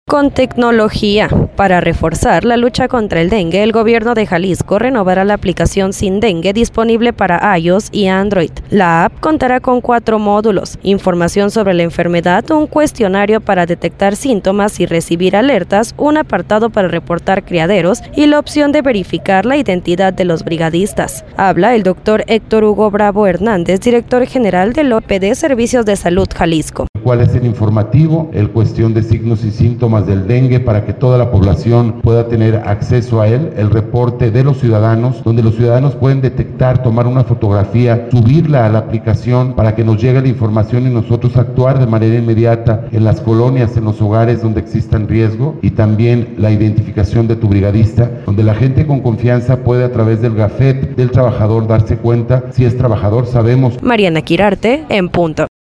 Con tecnología. Para reforzar la lucha contra el dengue, el gobierno de Jalisco renovará la aplicación Sin Dengue disponible para iOS y Android. La app contará con 4 módulos: información sobre la enfermedad, un cuestionario para detectar síntomas y recibir alertas, un apartado para reportar criaderos y la opción de verificar la identidad de los brigadistas. Habla el doctor Héctor Hugo Bravo Hernández, director general del OPD Servicios de Salud Jalisco. ¿Cuál es el informativo? El cuestión de signos y síntomas del dengue para que toda la población pueda tener acceso a él, el reporte de los ciudadanos, donde los ciudadanos pueden detectar, tomar una fotografía, subirla a la aplicación para que nos llegue la información y nosotros actuar de manera inmediata en las colonias, en los hogares donde existan riesgo, y también la identificación de tu brigadista, donde la gente con confianza puede a través del gafet del trabajador darse cuenta si es trabajador. Sabemos. Mariana Quirarte, en punto.